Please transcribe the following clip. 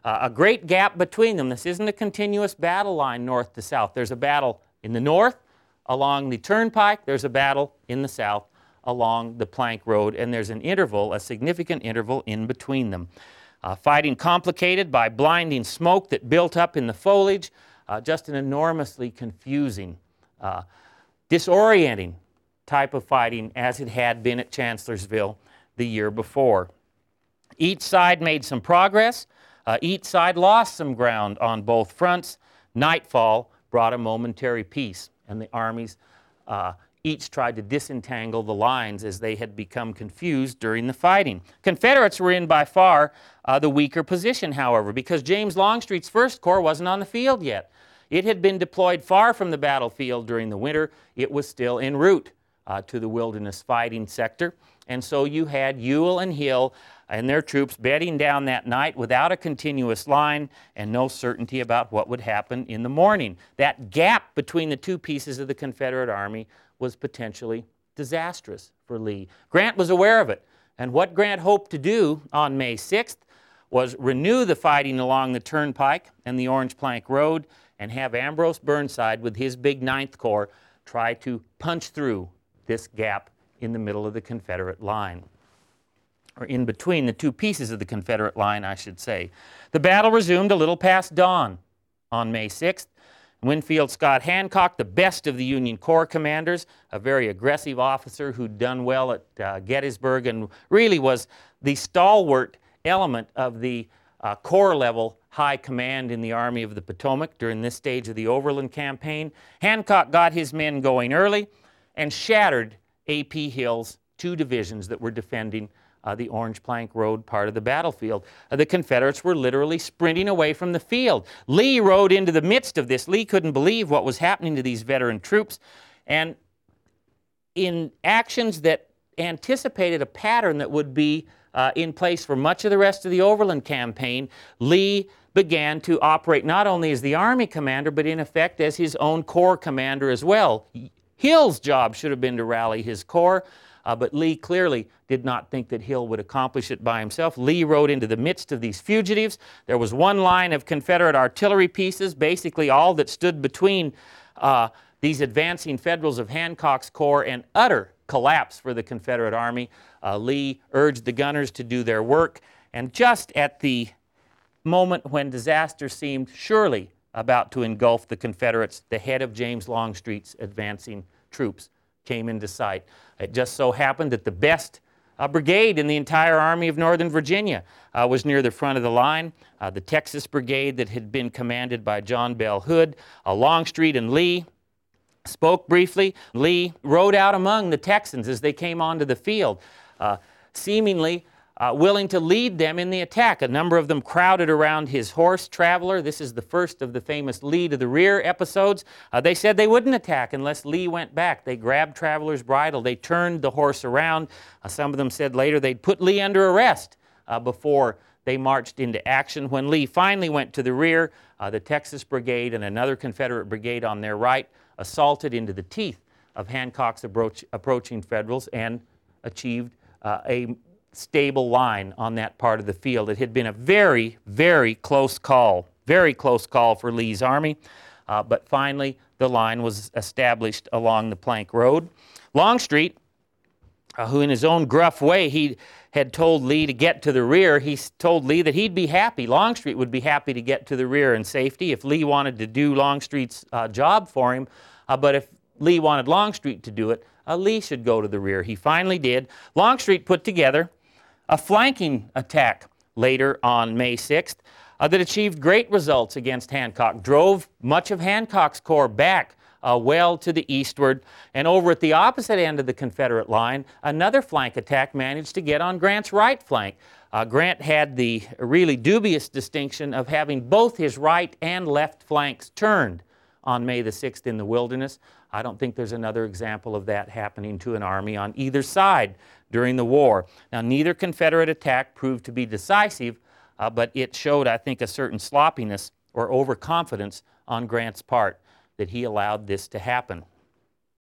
A great gap between them. This isn't a continuous battle line north to south. There's a battle in the north along the turnpike. There's a battle in the south along the plank road, and there's an interval, a significant interval in between them. Fighting complicated by blinding smoke that built up in the foliage, just an enormously confusing, disorienting type of fighting as it had been at Chancellorsville the year before. Each side made some progress. Each side lost some ground on both fronts. Nightfall brought a momentary peace, and the armies each tried to disentangle the lines as they had become confused during the fighting. Confederates were in by far the weaker position, however, because James Longstreet's First Corps wasn't on the field yet. It had been deployed far from the battlefield during the winter. It was still en route to the wilderness fighting sector, and so you had Ewell and Hill and their troops bedding down that night without a continuous line and no certainty about what would happen in the morning. That gap between the two pieces of the Confederate Army was potentially disastrous for Lee. Grant was aware of it, and what Grant hoped to do on May 6th was renew the fighting along the Turnpike and the Orange Plank Road and have Ambrose Burnside with his big 9th Corps try to punch through this gap in the middle of the Confederate line, or in between the two pieces of the Confederate line, I should say. The battle resumed a little past dawn on May 6th. Winfield Scott Hancock, the best of the Union Corps commanders, a very aggressive officer who'd done well at Gettysburg and really was the stalwart element of the Corps-level high command in the Army of the Potomac during this stage of the Overland Campaign. Hancock got his men going early and shattered A.P. Hill's 2 divisions that were defending the Orange Plank Road part of the battlefield. The Confederates were literally sprinting away from the field. Lee rode into the midst of this. Lee couldn't believe what was happening to these veteran troops, and in actions that anticipated a pattern that would be in place for much of the rest of the Overland Campaign, Lee began to operate not only as the Army commander, but in effect as his own Corps commander as well. Hill's job should have been to rally his Corps, but Lee clearly did not think that Hill would accomplish it by himself. Lee rode into the midst of these fugitives. There was one line of Confederate artillery pieces, basically all that stood between these advancing Federals of Hancock's Corps, and utter collapse for the Confederate Army. Lee urged the gunners to do their work, and just at the moment when disaster seemed surely about to engulf the Confederates, the head of James Longstreet's advancing troops came into sight. It just so happened that the best brigade in the entire Army of Northern Virginia was near the front of the line. The Texas Brigade that had been commanded by John Bell Hood. Longstreet and Lee spoke briefly. Lee rode out among the Texans as they came onto the field, seemingly willing to lead them in the attack. A number of them crowded around his horse, Traveler. This is the first of the famous Lee to the rear episodes. They said they wouldn't attack unless Lee went back. They grabbed Traveler's bridle. They turned the horse around. Some of them said later they'd put Lee under arrest before they marched into action. When Lee finally went to the rear, the Texas Brigade and another Confederate brigade on their right assaulted into the teeth of Hancock's approaching Federals and achieved a stable line on that part of the field. It had been a very, very close call for Lee's army, but finally the line was established along the Plank Road. Longstreet, who in his own gruff way he had told Lee to get to the rear, he told Lee that he'd be happy, Longstreet would be happy to get to the rear in safety if Lee wanted to do Longstreet's job for him, but if Lee wanted Longstreet to do it, Lee should go to the rear. He finally did. Longstreet put together a flanking attack later on May 6th that achieved great results against Hancock, drove much of Hancock's Corps back well to the eastward, and over at the opposite end of the Confederate line, another flank attack managed to get on Grant's right flank. Grant had the really dubious distinction of having both his right and left flanks turned on May the 6th in the Wilderness. I don't think there's another example of that happening to an army on either side during the war. Now, neither Confederate attack proved to be decisive, but it showed, I think, a certain sloppiness or overconfidence on Grant's part that he allowed this to happen.